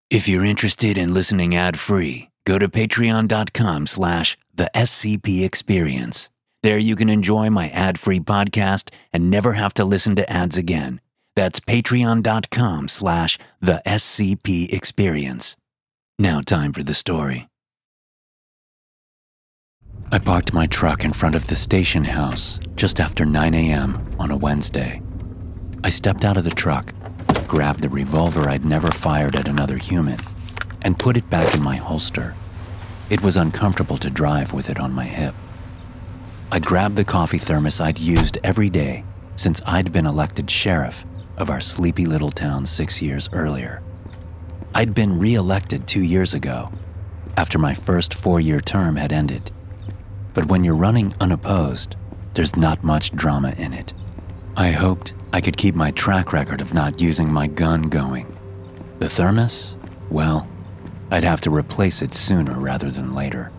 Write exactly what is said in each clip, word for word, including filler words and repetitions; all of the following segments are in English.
If you're interested in listening ad-free, go to patreon.com slash the SCP Experience. There you can enjoy my ad-free podcast and never have to listen to ads again. That's patreon.com slash the SCP Experience. Now time for the story. I parked my truck in front of the station house just after nine a.m. on a Wednesday. I stepped out of the truck, grabbed the revolver I'd never fired at another human, and put it back in my holster. It was uncomfortable to drive with it on my hip. I grabbed the coffee thermos I'd used every day since I'd been elected sheriff of our sleepy little town six years earlier. I'd been re-elected two years ago, after my first four-year term had ended. But when you're running unopposed, there's not much drama in it. I hoped I could keep my track record of not using my gun going. The thermos? Well, I'd have to replace it sooner rather than later.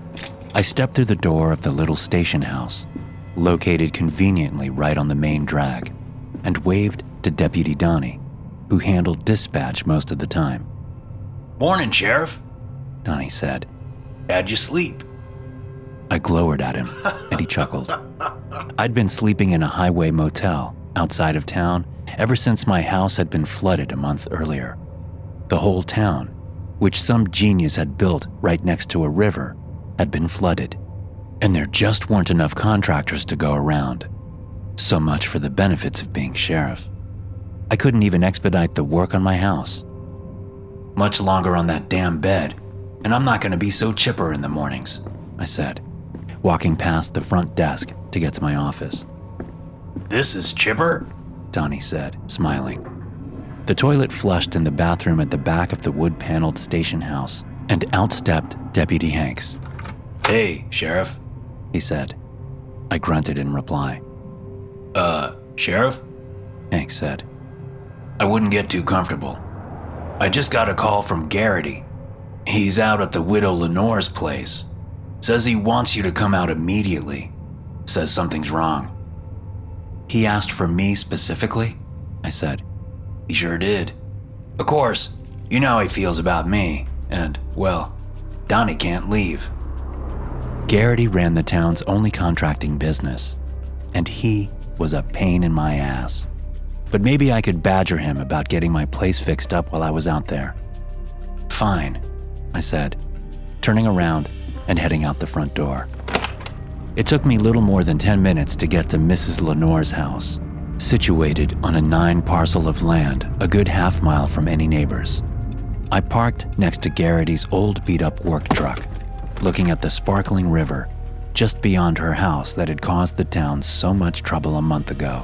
I stepped through the door of the little station house, located conveniently right on the main drag, and waved to Deputy Donnie, who handled dispatch most of the time. "Morning, Sheriff," Donnie said. "How'd you sleep?" I glowered at him, and he chuckled. I'd been sleeping in a highway motel outside of town ever since my house had been flooded a month earlier. The whole town, which some genius had built right next to a river, had been flooded, and there just weren't enough contractors to go around. So much for the benefits of being sheriff. I couldn't even expedite the work on my house. "Much longer on that damn bed, and I'm not going to be so chipper in the mornings," I said, walking past the front desk to get to my office. "This is chipper?" Donnie said, smiling. The toilet flushed in the bathroom at the back of the wood-paneled station house, and out stepped Deputy Hanks. "Hey, Sheriff," he said. I grunted in reply. Uh, Sheriff?" Hanks said. "I wouldn't get too comfortable. I just got a call from Garrity. He's out at the widow Lenore's place. Says he wants you to come out immediately. Says something's wrong." "He asked for me specifically?" I said. "He sure did. Of course, you know how he feels about me, and, well, Donnie can't leave." Garrity ran the town's only contracting business, and he was a pain in my ass. But maybe I could badger him about getting my place fixed up while I was out there. "Fine," I said, turning around and heading out the front door. It took me little more than ten minutes to get to Missus Lenore's house, situated on a nine parcel of land a good half mile from any neighbors. I parked next to Garrity's old beat-up work truck, looking at the sparkling river just beyond her house that had caused the town so much trouble a month ago.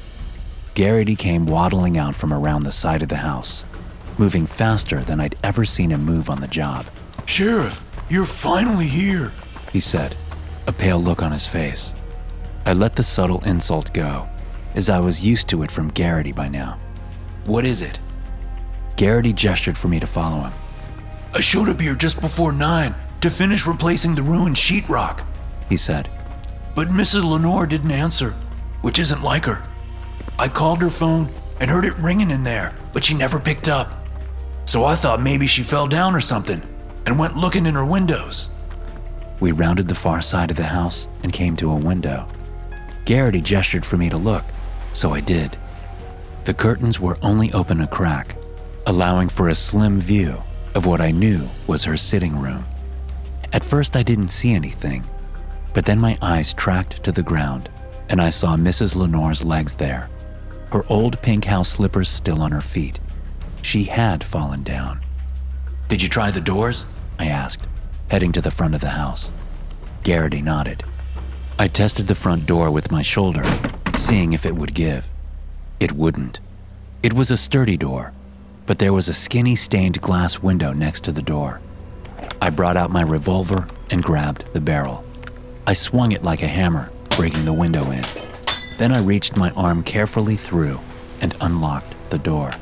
Garrity came waddling out from around the side of the house, moving faster than I'd ever seen him move on the job. "Sheriff, you're finally here," he said, a pale look on his face. I let the subtle insult go, as I was used to it from Garrity by now. "What is it?" Garrity gestured for me to follow him. "I showed up here just before nine to finish replacing the ruined sheetrock," he said. "But Missus Lenore didn't answer, which isn't like her. I called her phone and heard it ringing in there, but she never picked up. So I thought maybe she fell down or something and went looking in her windows." We rounded the far side of the house and came to a window. Garrity gestured for me to look, so I did. The curtains were only open a crack, allowing for a slim view of what I knew was her sitting room. At first I didn't see anything, but then my eyes tracked to the ground and I saw Missus Lenore's legs there, her old pink house slippers still on her feet. She had fallen down. "Did you try the doors?" I asked, heading to the front of the house. Garrity nodded. I tested the front door with my shoulder, seeing if it would give. It wouldn't. It was a sturdy door, but there was a skinny stained glass window next to the door. I brought out my revolver and grabbed the barrel. I swung it like a hammer, breaking the window in. Then I reached my arm carefully through and unlocked the door.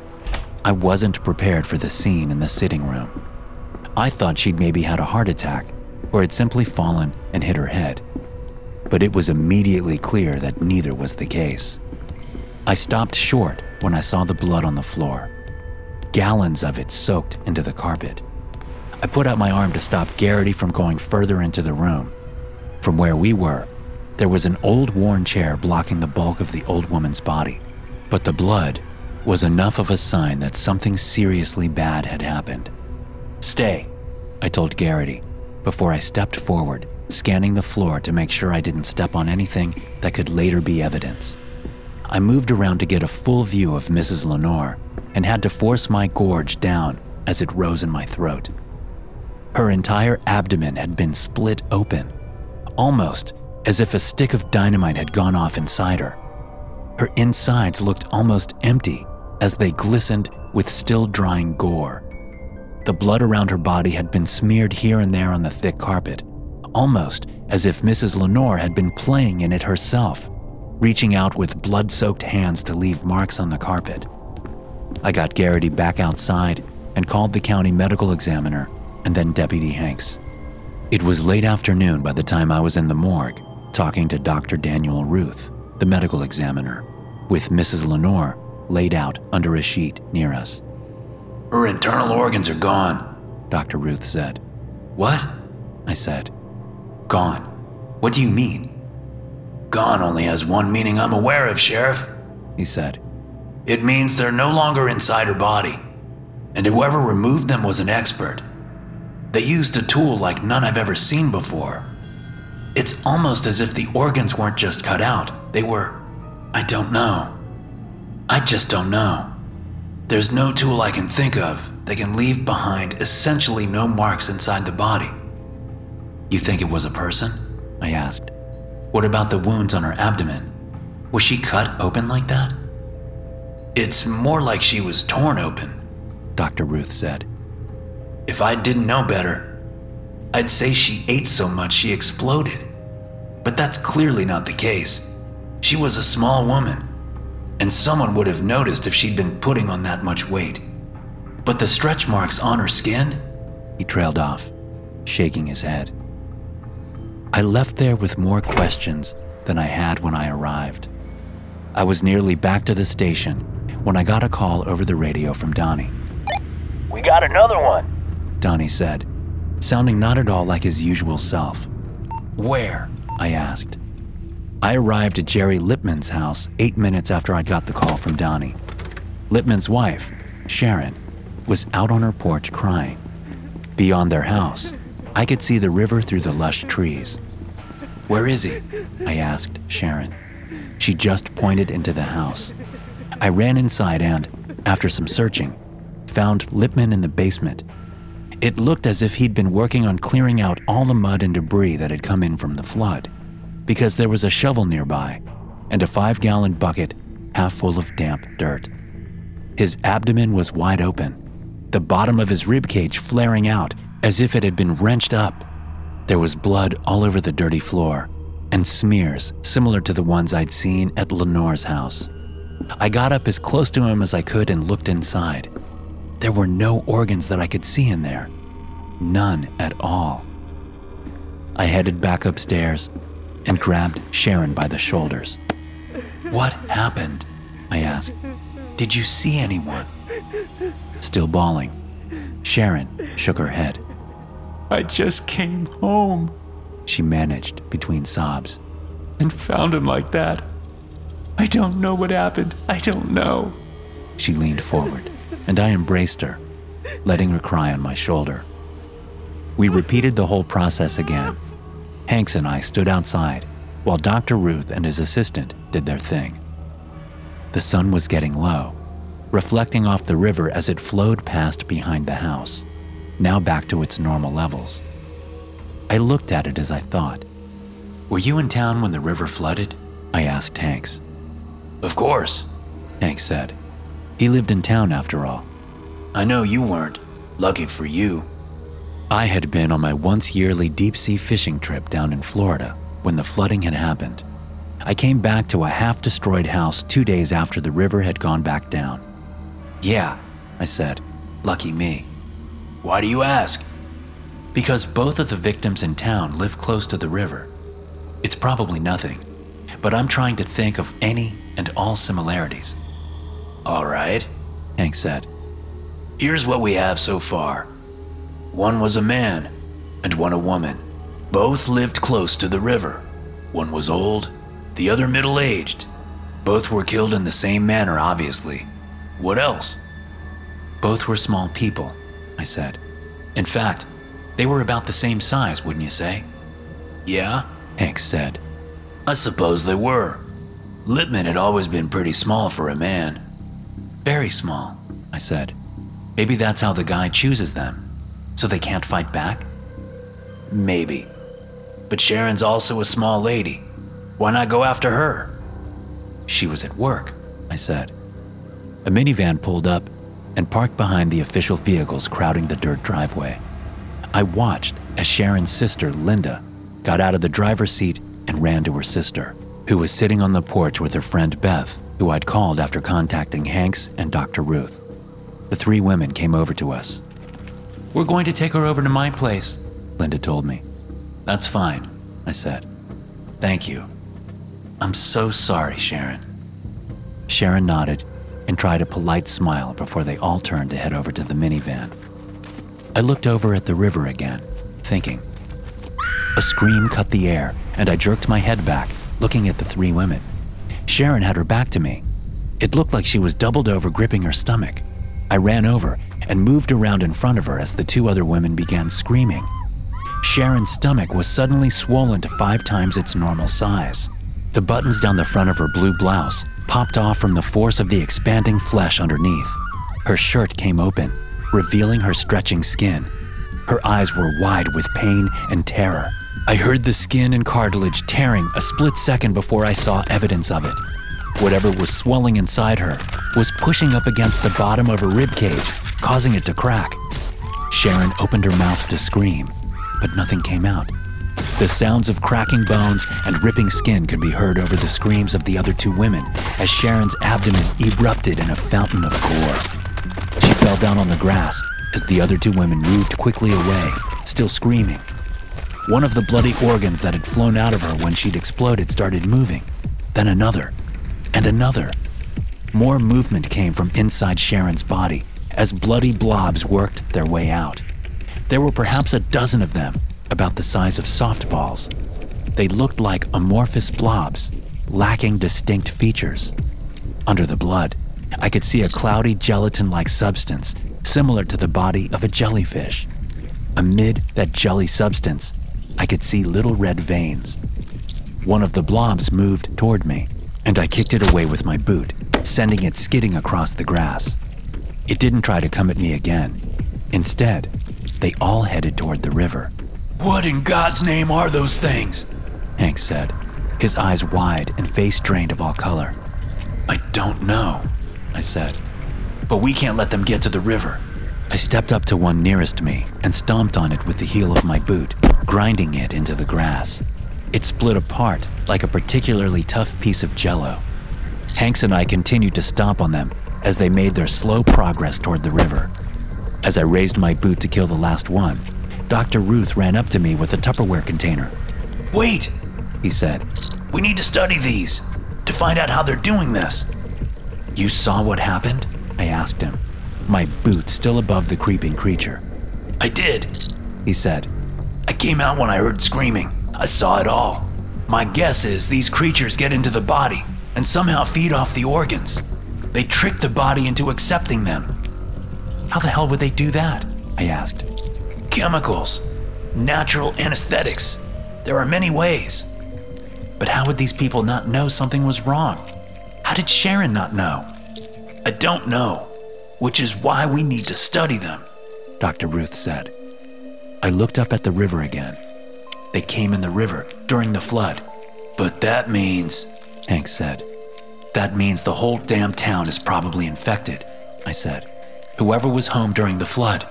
I wasn't prepared for the scene in the sitting room. I thought she'd maybe had a heart attack or had simply fallen and hit her head. But it was immediately clear that neither was the case. I stopped short when I saw the blood on the floor. gallons of it soaked into the carpet. I put out my arm to stop Garrity from going further into the room. From where we were, there was an old worn chair blocking the bulk of the old woman's body, but the blood was enough of a sign that something seriously bad had happened. "Stay," I told Garrity before I stepped forward, scanning the floor to make sure I didn't step on anything that could later be evidence. I moved around to get a full view of Missus Lenore and had to force my gorge down as it rose in my throat. Her entire abdomen had been split open, almost as if a stick of dynamite had gone off inside her. Her insides looked almost empty as they glistened with still drying gore. The blood around her body had been smeared here and there on the thick carpet, almost as if Missus Lenore had been playing in it herself, reaching out with blood-soaked hands to leave marks on the carpet. I got Garrity back outside and called the county medical examiner and then Deputy Hanks. It was late afternoon by the time I was in the morgue, talking to Doctor Daniel Ruth, the medical examiner, with Missus Lenore laid out under a sheet near us. "Her internal organs are gone," Doctor Ruth said. "What?" I said. "Gone. What do you mean?" "Gone only has one meaning I'm aware of, Sheriff," he said. "It means they're no longer inside her body, and whoever removed them was an expert. They used a tool like none I've ever seen before. It's almost as if the organs weren't just cut out. They were... I don't know. I just don't know. There's no tool I can think of that can leave behind essentially no marks inside the body." "You think it was a person?" I asked. "What about the wounds on her abdomen? Was she cut open like that?" "It's more like she was torn open," Doctor Ruth said. "If I didn't know better, I'd say she ate so much she exploded. But that's clearly not the case. She was a small woman, and someone would have noticed if she'd been putting on that much weight. But the stretch marks on her skin..." He trailed off, shaking his head. I left there with more questions than I had when I arrived. I was nearly back to the station when I got a call over the radio from Donnie. "We got another one," Donnie said, sounding not at all like his usual self. "Where?" I asked. I arrived at Jerry Lippman's house eight minutes after I got the call from Donnie. Lippman's wife, Sharon, was out on her porch crying. Beyond their house, I could see the river through the lush trees. "Where is he?" I asked Sharon. She just pointed into the house. I ran inside and, after some searching, found Lippman in the basement. It looked as if he'd been working on clearing out all the mud and debris that had come in from the flood, because there was a shovel nearby and a five-gallon bucket half full of damp dirt. His abdomen was wide open, the bottom of his ribcage flaring out as if it had been wrenched up. There was blood all over the dirty floor and smears similar to the ones I'd seen at Lenore's house. I got up as close to him as I could and looked inside. There were no organs that I could see in there. None at all. I headed back upstairs and grabbed Sharon by the shoulders. "What happened?" I asked. "Did you see anyone?" Still bawling, Sharon shook her head. "I just came home," she managed between sobs. "and found him like that. I don't know what happened. I don't know." She leaned forward, and I embraced her, letting her cry on my shoulder. We repeated the whole process again. Hanks and I stood outside while Doctor Ruth and his assistant did their thing. The sun was getting low, reflecting off the river as it flowed past behind the house, now back to its normal levels. I looked at it as I thought. "Were you in town when the river flooded?" I asked Hanks. "Of course," Hanks said. He lived in town after all. "I know you weren't. Lucky for you." I had been on my once-yearly deep-sea fishing trip down in Florida when the flooding had happened. I came back to a half-destroyed house two days after the river had gone back down. "Yeah," I said. "Lucky me." "Why do you ask?" "Because both of the victims in town live close to the river. It's probably nothing, but I'm trying to think of any and all similarities." "All right," Hank said. Here's what we have so far. One was a man, and one a woman. Both lived close to the river. One was old, the other middle-aged. Both were killed in the same manner, obviously. What else? Both were small people, I said. In fact, they were about the same size, wouldn't you say? Yeah? Hanks said. I suppose they were. Lippman had always been pretty small for a man. Very small, I said. Maybe that's how the guy chooses them, so they can't fight back? Maybe. But Sharon's also a small lady. Why not go after her? She was at work, I said. A minivan pulled up and parked behind the official vehicles crowding the dirt driveway. I watched as Sharon's sister, Linda, got out of the driver's seat and ran to her sister, who was sitting on the porch with her friend Beth, who I'd called after contacting Hanks and Doctor Ruth. The three women came over to us. We're going to take her over to my place, Linda told me. That's fine, I said. Thank you. I'm so sorry, Sharon. Sharon nodded and tried a polite smile before they all turned to head over to the minivan. I looked over at the river again, thinking. A scream cut the air, and I jerked my head back, looking at the three women. Sharon had her back to me. It looked like she was doubled over, gripping her stomach. I ran over and moved around in front of her as the two other women began screaming. Sharon's stomach was suddenly swollen to five times its normal size. The buttons down the front of her blue blouse popped off from the force of the expanding flesh underneath. Her shirt came open, revealing her stretching skin. Her eyes were wide with pain and terror. I heard the skin and cartilage tearing a split second before I saw evidence of it. Whatever was swelling inside her was pushing up against the bottom of her ribcage, causing it to crack. Sharon opened her mouth to scream, but nothing came out. The sounds of cracking bones and ripping skin could be heard over the screams of the other two women as Sharon's abdomen erupted in a fountain of gore. She fell down on the grass as the other two women moved quickly away, still screaming. One of the bloody organs that had flown out of her when she'd exploded started moving, then another, and another. More movement came from inside Sharon's body as bloody blobs worked their way out. There were perhaps a dozen of them, about the size of softballs. They looked like amorphous blobs, lacking distinct features. Under the blood, I could see a cloudy gelatin-like substance similar to the body of a jellyfish. Amid that jelly substance, I could see little red veins. One of the blobs moved toward me, and I kicked it away with my boot, sending it skidding across the grass. It didn't try to come at me again. Instead, they all headed toward the river. What in God's name are those things? Hank said, his eyes wide and face drained of all color. I don't know, I said. But we can't let them get to the river. I stepped up to one nearest me and stomped on it with the heel of my boot, grinding it into the grass. It split apart like a particularly tough piece of jello. Hanks and I continued to stomp on them as they made their slow progress toward the river. As I raised my boot to kill the last one, Doctor Ruth ran up to me with a Tupperware container. Wait, he said. We need to study these, to find out how they're doing this. You saw what happened? I asked him, my boot still above the creeping creature. I did, he said. I came out when I heard screaming. I saw it all. My guess is these creatures get into the body and somehow feed off the organs. They trick the body into accepting them. How the hell would they do that? I asked. Chemicals, natural anesthetics. There are many ways. But how would these people not know something was wrong? How did Sharon not know? I don't know, which is why we need to study them, Doctor Ruth said. I looked up at the river again. They came in the river during the flood. But that means, Hank said. That means the whole damn town is probably infected, I said. Whoever was home during the flood.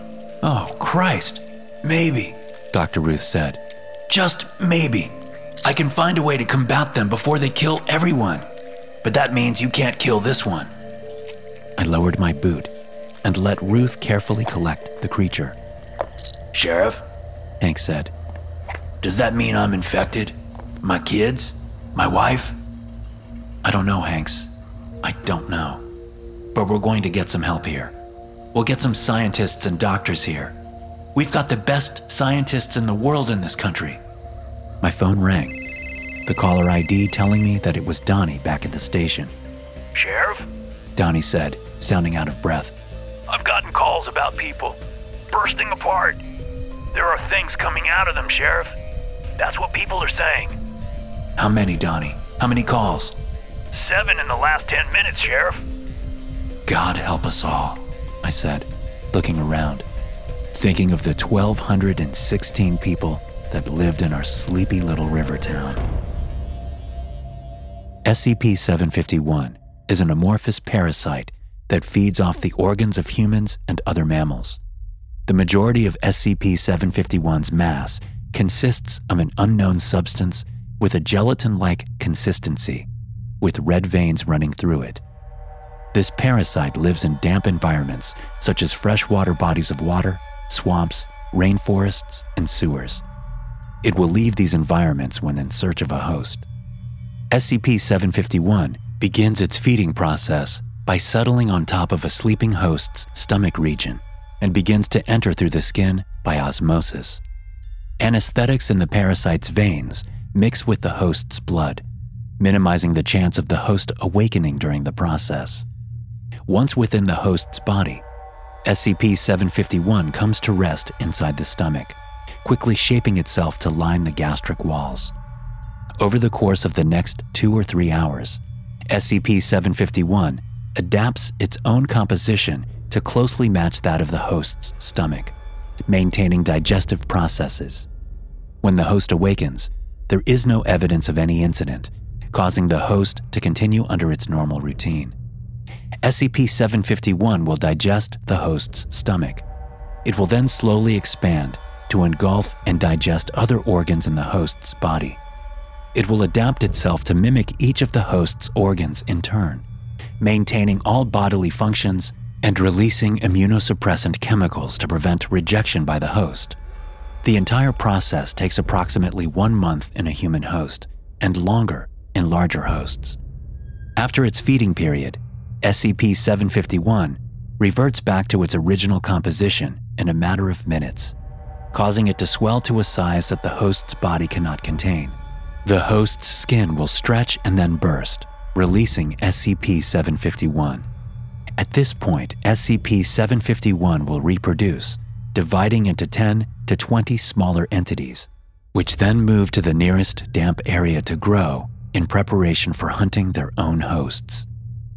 Oh, Christ. Maybe, Doctor Ruth said. Just maybe. I can find a way to combat them before they kill everyone. But that means you can't kill this one. I lowered my boot and let Ruth carefully collect the creature. Sheriff, Hank said. Does that mean I'm infected? My kids? My wife? I don't know, Hanks. I don't know. But we're going to get some help here. We'll get some scientists and doctors here. We've got the best scientists in the world in this country. My phone rang, the caller I D telling me that it was Donnie back at the station. Sheriff? Donnie said, sounding out of breath. I've gotten calls about people bursting apart. There are things coming out of them, Sheriff. That's what people are saying. How many, Donnie? How many calls? Seven in the last ten minutes, Sheriff. God help us all, I said, looking around, thinking of the twelve sixteen people that lived in our sleepy little river town. S C P seven fifty-one is an amorphous parasite that feeds off the organs of humans and other mammals. The majority of S C P seven fifty-one's mass consists of an unknown substance with a gelatin-like consistency, with red veins running through it. This parasite lives in damp environments such as freshwater bodies of water, swamps, rainforests, and sewers. It will leave these environments when in search of a host. S C P seven fifty-one begins its feeding process by settling on top of a sleeping host's stomach region and begins to enter through the skin by osmosis. Anesthetics in the parasite's veins mix with the host's blood, minimizing the chance of the host awakening during the process. Once within the host's body, S C P seven fifty-one comes to rest inside the stomach, quickly shaping itself to line the gastric walls. Over the course of the next two or three hours, S C P seven fifty-one adapts its own composition to closely match that of the host's stomach, maintaining digestive processes. When the host awakens, there is no evidence of any incident, causing the host to continue under its normal routine. S C P seven fifty-one will digest the host's stomach. It will then slowly expand to engulf and digest other organs in the host's body. It will adapt itself to mimic each of the host's organs in turn, maintaining all bodily functions and releasing immunosuppressant chemicals to prevent rejection by the host. The entire process takes approximately one month in a human host and longer in larger hosts. After its feeding period, S C P seven fifty-one reverts back to its original composition in a matter of minutes, causing it to swell to a size that the host's body cannot contain. The host's skin will stretch and then burst, releasing S C P seven fifty-one. At this point, S C P seven fifty-one will reproduce, dividing into ten to twenty smaller entities, which then move to the nearest damp area to grow in preparation for hunting their own hosts.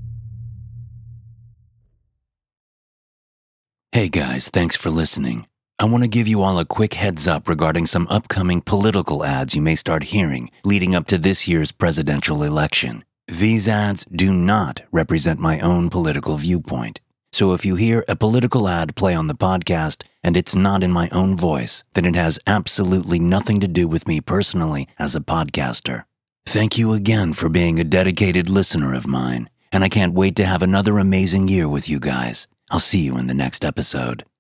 Hey guys, thanks for listening. I want to give you all a quick heads up regarding some upcoming political ads you may start hearing leading up to this year's presidential election. These ads do not represent my own political viewpoint. So if you hear a political ad play on the podcast and it's not in my own voice, then it has absolutely nothing to do with me personally as a podcaster. Thank you again for being a dedicated listener of mine, and I can't wait to have another amazing year with you guys. I'll see you in the next episode.